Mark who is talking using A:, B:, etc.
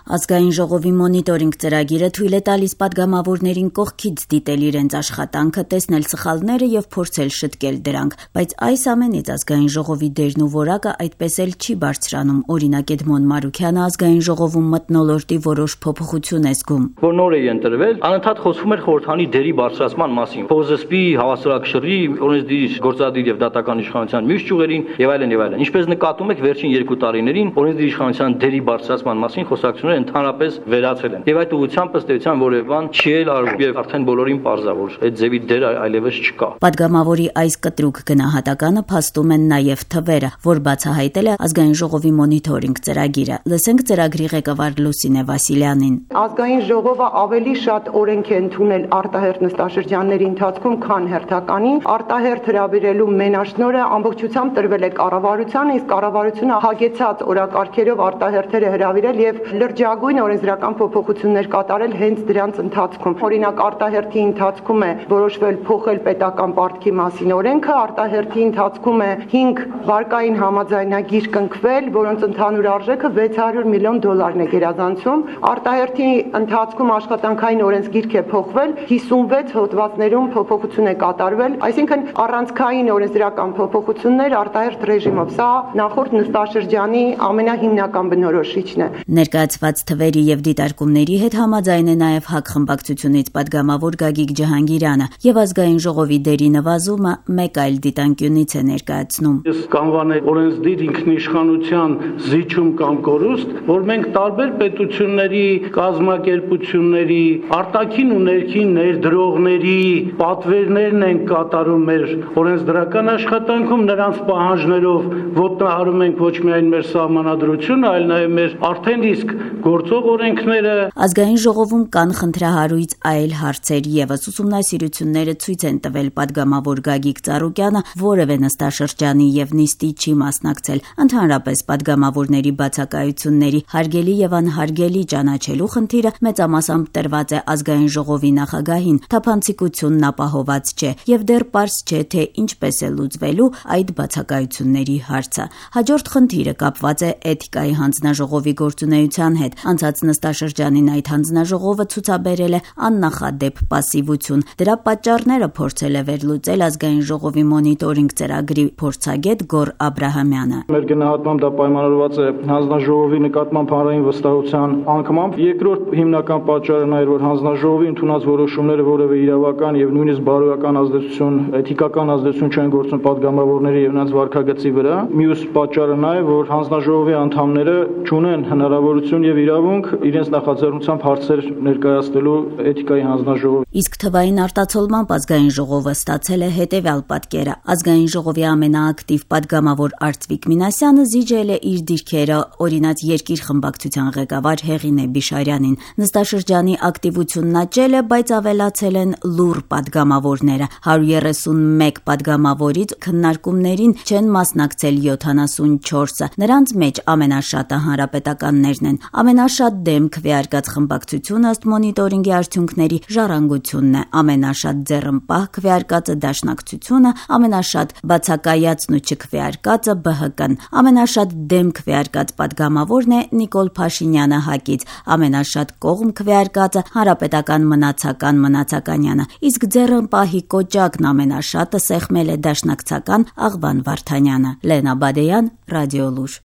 A: Ազգային ժողովի մոնիտորինգ ծրագիրը թույլ է տալիս պատգամավորներին կողքից դիտել իրենց աշխատանքը, տեսնել սխալները եւ փորձել շտկել դրանք, բայց այս ամենից ազգային ժողովի դերն ու որակը այդպես էլ չի բարձրանում։ Օրինակ Էդմոն Մարուքյանը ազգային ժողովում մթնոլորտի որոշ փոփոխություն է զգում։
B: Որ նոր է ընտրվել, անընդհատ խոսվում էր խորհրդանի դերի բարձրացման մասին, փոզսպի, հավասարակշռի, օրենսդիր, գործադիր եւ դատական իշխանության մյուս ճյուղերին եւ այլն եւ այլն։ Ինչպես նկատում եք, վերջին 2 տարիներին օրենսդիր իշխանության դերի բարձրացման մասին խոսակցությունները ընդհանրապես վերացել են։ Եվ այդ ուղղությամբ ըստ էության որևէ բան չի էլ արվում եւ արդեն բոլորին պարզ է, որ այդ ձևի դեր այլևս չկա։
A: Պատգամավորի այս կտրուկ գնահատականը փաստում են նաեւ թվերը, որ բացահայտել է ազգային ժողովի մոնիտորինգ ծրագիրը։ Լսենք ծրագրի ղեկավար Լուսինե Վասիլյանին։
C: Ազգային ժողովը ավելի շատ օրենք է ընդունել արտահերթ նստաշրջանների ընթացքում, քան հերթականի։ Արտահերթ հրավիրելու մենաշնորհը ամբողջությամբ տրվել է կառավարությանը, իսկ կառավարությունը հագեցած օրակարգերով արտահերթերը հրավիրել եւ լրջագույն օրենսդրական փոփոխություններ կատարել հենց դրանց ընթացքում։ Օրինակ արտահերթի ընթացքում է որոշվել փոխել պետական պարտքի մասին օրենքը, արտահերթի ընթացքում է 5 վարկային համաձայնագիր կնքվել, որոնց ընդհանուր արժեքը $600 միլիոն է գերազանցում։ Արտահերթի ընթացքում աշխատանքային օրենսգիրք է փոխվել, 56 հոդվածներում փոփոխություն է կատարվել, այսինքն առանցքային օրենսդրական փոփոխություններ արտահերթ ռեժիմով։ Սա նախորդ նստաշրջանի ամենահիմնական բնորոշիչն է։
A: Ներկայացված թվերի եւ դիտարկումների հետ համաձայն է նաեւ ՀԱԿ խմբակցությունից պատգամավոր Գագիկ Ջահանգիրյանը եւ ազգային ժողովի դերի նվազումը մեկ այլ դիտանկյունից է ներկայացնում։
D: Ես կանվանել օրենսդիր ինքնիշխանության զիջում կամ կորուստ, որ մենք տարբեր պետությունների կազմակերպությունների, արտաքին ու ներքին ներդրողների պատվերներն ենք կատարում մեր օրենսդրական աշխատանքում, նրանց պահանջներով ոտնահարում ենք ոչ միայն մեր սահմանադրությունը, այլ նաեւ մեր արդեն իսկ գործող օրենքները։
A: Ազգային ժողովում կան խնդրահարույց այլ հարցեր եւս ուսումնասիրությունները ցույց են տվել պատգամավոր Գագիկ Ծառուկյանը որևէ նստաշրջանի եւ նիստի չի մասնակցել։ Ընդհանրապես պատգամավորների բացակայությունների հարգելի եւ անհարգելի ճանաչելու խնդիրը մեծամասամբ տրված է ազգային ժողովի նախագահին, թափանցիկությունն ապահոված չէ եւ դեռ պարզ չէ թե ինչպես է լուծվելու այդ բացակայությունների հարցը։ Հաջորդ խնդիրը կապված է էթիկայի հանձնաժողովի գործունեության հետ։ Անցած նստաշրջանին այդ հանձնաժողովը ցուցաբերել է աննախադեպ պասիվություն։ Դրա պատճառները փորձել է վերլուծել ազգային ժողովի մոնիտորինգ ծրագրի փորձագետ Գոր Աբրահամյանը։
D: Մեր գնահատմամբ դա պայմանավորված է հանձնաժողովի նկատմամբ հանրային վստահության անկմամբ։ Երկրորդ հիմնական պատճառը նա էր, որ հանձնաժողովի ընդունած որոշումները որևէ իրավական եւ նույնիսկ բարոյական ազդեցություն, էթիկական ազդեցություն չեն գործում պատգամավորների եւ նրանց վարքագծի վրա։ Մյուս պատճառը նա է, որ հանձնաժողովի անդամները չունեն հնարավորություն եւ իրավունք իրենց նախաձեռնությամբ հարցեր ներկայացնելու էթիկայի հանձնաժողովի։
A: Իսկ թվային արտացոլմամբ ազգային ժողովը ստացել է հետեւյալ պատկերը։ Ազգային ժողովի ամենաակտիվ պատգամավոր Արծվիկ Մինասյանը զիջել է իր դիրքերը օրինաց երկիր խմբակցության ղեկավար Հեղինե Բիշարյանին։ Նստաշրջանի ակտիվությունն աճել է, բայց ավելացել են լուռ պատգամավորները։ 131 պատգամավորից քննարկումներին չեն մասնակցել 74-ը։ Նրանց մեջ ամենաշատը հանրապետականներն են։ Ամենաշատ դեմ քվեարկած խմբակցությունը ըստ մոնիտորինգի արդյունքների Ժառանգությունն է, ամենաշատ ձեռնպահ քվեարկածը Դաշնակցությունը, ամենաշատ բացակայացն ու չքվեարկածը ԲՀԿ-ն, ամենաշատ դեմ քվեարկած պատգամավորն է Նիկոլ Փաշինյանը ՀԱԿ-ից, ամենաշատ կողմ քվեարկածը Հանրապետական Մնացականյանը, իսկ ձեռնպահի կոճակն ամենաշատը սեղմել է Դաշնակցական Աղվան Վարդանյանը։ Լենա Բադեյան, Ռադիոլուր։